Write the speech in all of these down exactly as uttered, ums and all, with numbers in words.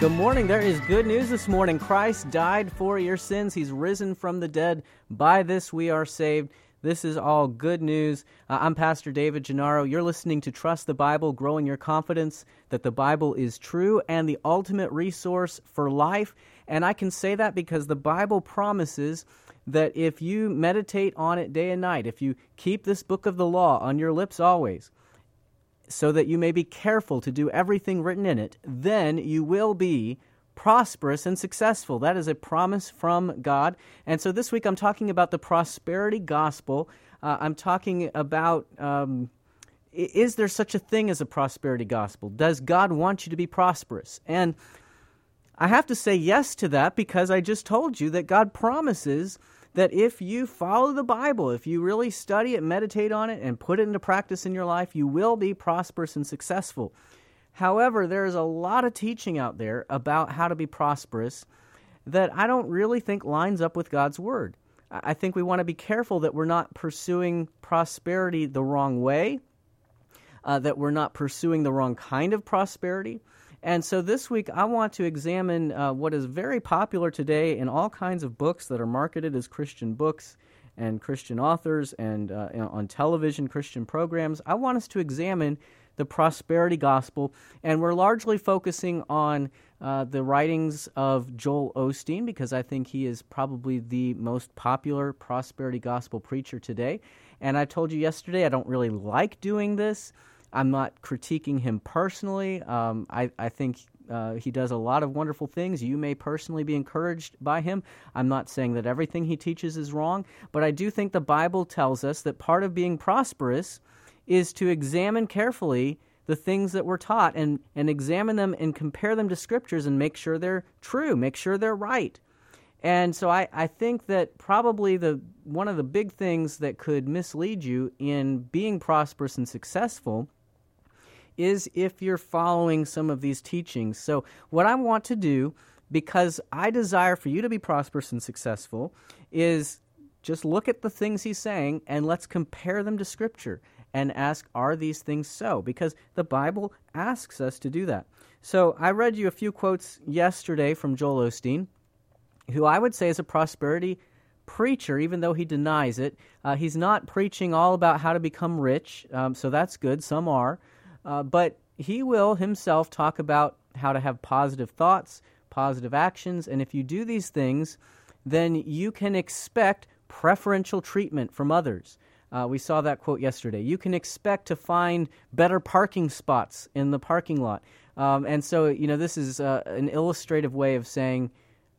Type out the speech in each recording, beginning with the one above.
Good morning. There is good news this morning. Christ died for your sins. He's risen from the dead. By this we are saved. This is all good news. Uh, I'm Pastor David Gennaro. You're listening to Trust the Bible, growing your confidence that the Bible is true and the ultimate resource for life. And I can say that because the Bible promises that if you meditate on it day and night, if you keep this book of the law on your lips always, so that you may be careful to do everything written in it, then you will be prosperous and successful. That is a promise from God. And so this week I'm talking about the prosperity gospel. Uh, I'm talking about, um, is there such a thing as a prosperity gospel? Does God want you to be prosperous? And I have to say yes to that because I just told you that God promises that if you follow the Bible, if you really study it, meditate on it, and put it into practice in your life, you will be prosperous and successful. However, there is a lot of teaching out there about how to be prosperous that I don't really think lines up with God's Word. I think we want to be careful that we're not pursuing prosperity the wrong way, uh, that we're not pursuing the wrong kind of prosperity. And so this week, I want to examine uh, what is very popular today in all kinds of books that are marketed as Christian books and Christian authors and uh, on television Christian programs. I want us to examine the prosperity gospel, and we're largely focusing on uh, the writings of Joel Osteen because I think he is probably the most popular prosperity gospel preacher today. And I told you yesterday I don't really like doing this. I'm not critiquing him personally. Um, I, I think uh, he does a lot of wonderful things. You may personally be encouraged by him. I'm not saying that everything he teaches is wrong, but I do think the Bible tells us that part of being prosperous is to examine carefully the things that we're taught and, and examine them and compare them to Scriptures and make sure they're true, make sure they're right. And so I, I think that probably the one of the big things that could mislead you in being prosperous and successful is if you're following some of these teachings. So what I want to do, because I desire for you to be prosperous and successful, is just look at the things he's saying and let's compare them to Scripture and ask, are these things so? Because the Bible asks us to do that. So I read you a few quotes yesterday from Joel Osteen, who I would say is a prosperity preacher, even though he denies it. Uh, he's not preaching all about how to become rich, um, so that's good. Some are. Uh, but he will himself talk about how to have positive thoughts, positive actions, and if you do these things, then you can expect preferential treatment from others. Uh, we saw that quote yesterday. You can expect to find better parking spots in the parking lot. Um, and so, you know, this is uh, an illustrative way of saying,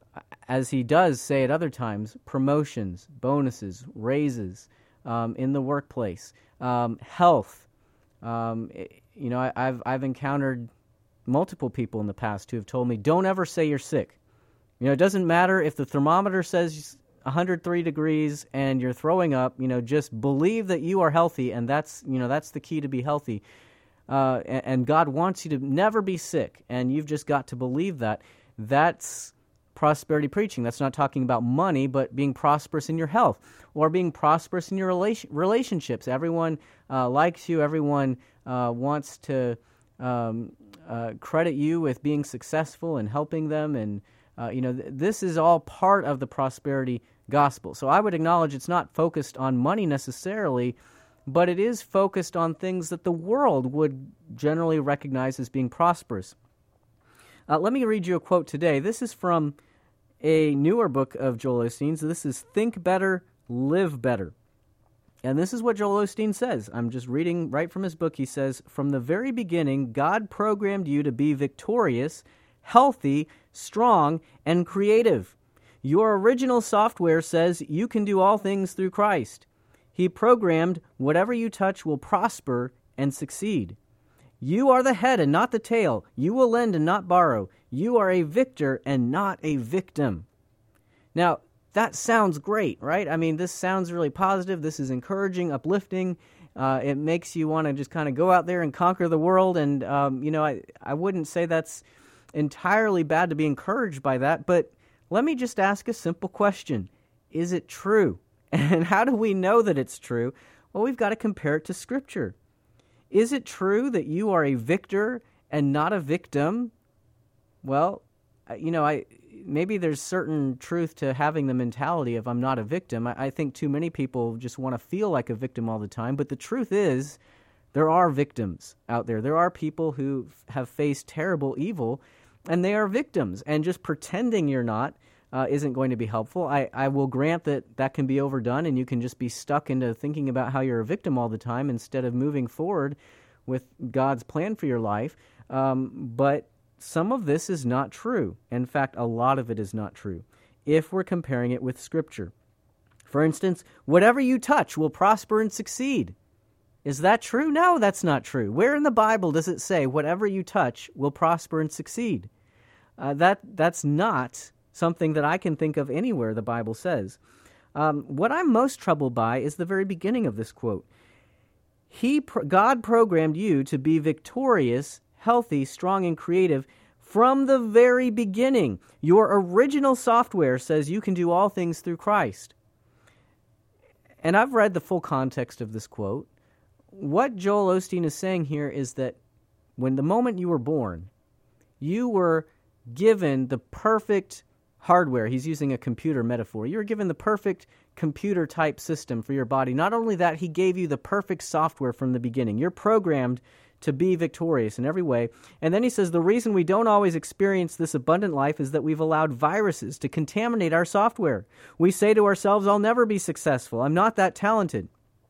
as he does say at other times, promotions, bonuses, raises um, in the workplace, um, health. Um, you know, I, I've I've encountered multiple people in the past who have told me, don't ever say you're sick. You know, it doesn't matter if the thermometer says one hundred three degrees and you're throwing up, you know, just believe that you are healthy, and that's, you know, that's the key to be healthy. Uh, and, and God wants you to never be sick, and you've just got to believe that. That's prosperity preaching. That's not talking about money, but being prosperous in your health or being prosperous in your relation, relationships. Everyone uh, likes you. Everyone uh, wants to um, uh, credit you with being successful and helping them. And, uh, you know, th- this is all part of the prosperity gospel. So I would acknowledge it's not focused on money necessarily, but it is focused on things that the world would generally recognize as being prosperous. Uh, let me read you a quote today. This is from a newer book of Joel Osteen's. This is Think Better, Live Better. And this is what Joel Osteen says. I'm just reading right from his book. He says, from the very beginning, God programmed you to be victorious, healthy, strong, and creative. Your original software says you can do all things through Christ. He programmed whatever you touch will prosper and succeed. You are the head and not the tail. You will lend and not borrow. You are a victor and not a victim. Now, that sounds great, right? I mean, this sounds really positive. This is encouraging, uplifting. Uh, it makes you want to just kind of go out there and conquer the world. And, um, you know, I, I wouldn't say that's entirely bad to be encouraged by that. But let me just ask a simple question. Is it true? And how do we know that it's true? Well, we've got to compare it to Scripture. Is it true that you are a victor and not a victim? Well, uh, you know, I maybe there's certain truth to having the mentality of I'm not a victim. I, I think too many people just want to feel like a victim all the time. But the truth is, there are victims out there. There are people who f- have faced terrible evil, and they are victims. And just pretending you're not uh, isn't going to be helpful. I, I will grant that that can be overdone, and you can just be stuck into thinking about how you're a victim all the time instead of moving forward with God's plan for your life. Um, but some of this is not true. In fact, a lot of it is not true if we're comparing it with Scripture. For instance, whatever you touch will prosper and succeed. Is that true? No, that's not true. Where in the Bible does it say whatever you touch will prosper and succeed? Uh, that that's not something that I can think of anywhere the Bible says. Um, what I'm most troubled by is the very beginning of this quote. He, God programmed you to be victorious, healthy, strong, and creative from the very beginning. Your original software says you can do all things through Christ. And I've read the full context of this quote. What Joel Osteen is saying here is that when the moment you were born, you were given the perfect hardware. He's using a computer metaphor. You were given the perfect computer-type system for your body. Not only that, he gave you the perfect software from the beginning. You're programmed to be victorious in every way. And then he says the reason we don't always experience this abundant life is that we've allowed viruses to contaminate our software. We say to ourselves, I'll never be successful. I'm not that talented.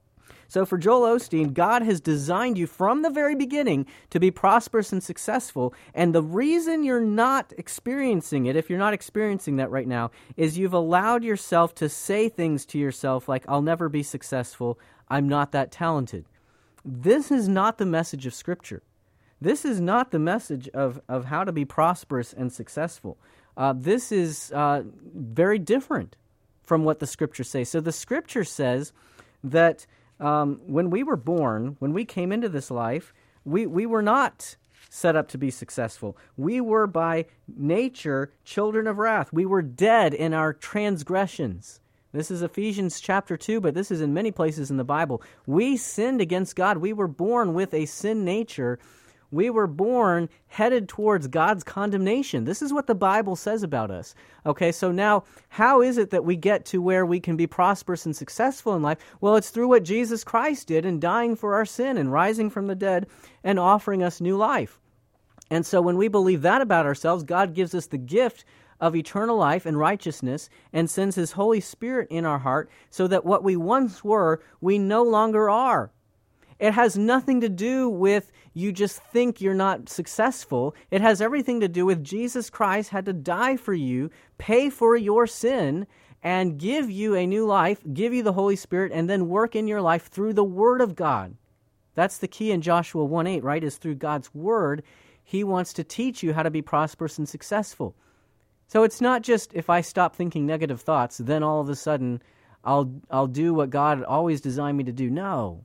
So for Joel Osteen, God has designed you from the very beginning to be prosperous and successful. And the reason you're not experiencing it, if you're not experiencing that right now, is you've allowed yourself to say things to yourself like, I'll never be successful. I'm not that talented. This is not the message of Scripture. This is not the message of, of how to be prosperous and successful. Uh, this is uh, very different from what the Scriptures say. So the Scripture says that Um, when we were born, when we came into this life, we, we were not set up to be successful. We were by nature children of wrath. We were dead in our transgressions. This is Ephesians chapter two, but this is in many places in the Bible. We sinned against God. We were born with a sin nature. We were born headed towards God's condemnation. This is what the Bible says about us. Okay, so now how is it that we get to where we can be prosperous and successful in life? Well, it's through what Jesus Christ did in dying for our sin and rising from the dead and offering us new life. And so when we believe that about ourselves, God gives us the gift of eternal life and righteousness and sends His Holy Spirit in our heart so that what we once were, we no longer are. It has nothing to do with you just think you're not successful. It has everything to do with Jesus Christ had to die for you, pay for your sin, and give you a new life, give you the Holy Spirit, and then work in your life through the Word of God. That's the key in Joshua one eight, right? Is through God's Word, He wants to teach you how to be prosperous and successful. So it's not just if I stop thinking negative thoughts, then all of a sudden I'll I'll do what God always designed me to do. No.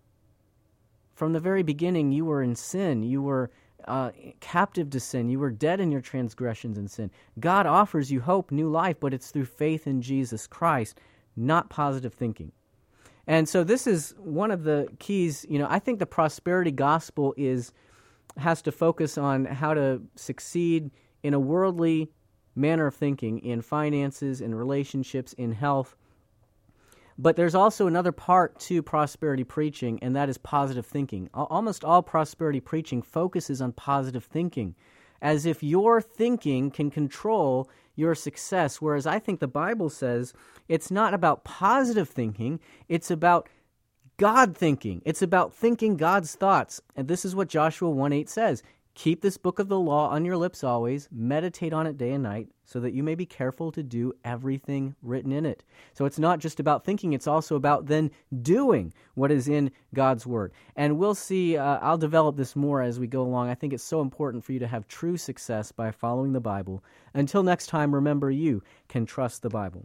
From the very beginning, you were in sin. You were uh, captive to sin. You were dead in your transgressions and sin. God offers you hope, new life, but it's through faith in Jesus Christ, not positive thinking. And so this is one of the keys. You know, I think the prosperity gospel is has to focus on how to succeed in a worldly manner of thinking, in finances, in relationships, in health. But there's also another part to prosperity preaching, and that is positive thinking. Almost all prosperity preaching focuses on positive thinking, as if your thinking can control your success, whereas I think the Bible says it's not about positive thinking, it's about God thinking. It's about thinking God's thoughts. And this is what Joshua one eight says. Keep this book of the law on your lips always, meditate on it day and night, so that you may be careful to do everything written in it. So it's not just about thinking, it's also about then doing what is in God's Word. And we'll see, uh, I'll develop this more as we go along. I think it's so important for you to have true success by following the Bible. Until next time, remember you can trust the Bible.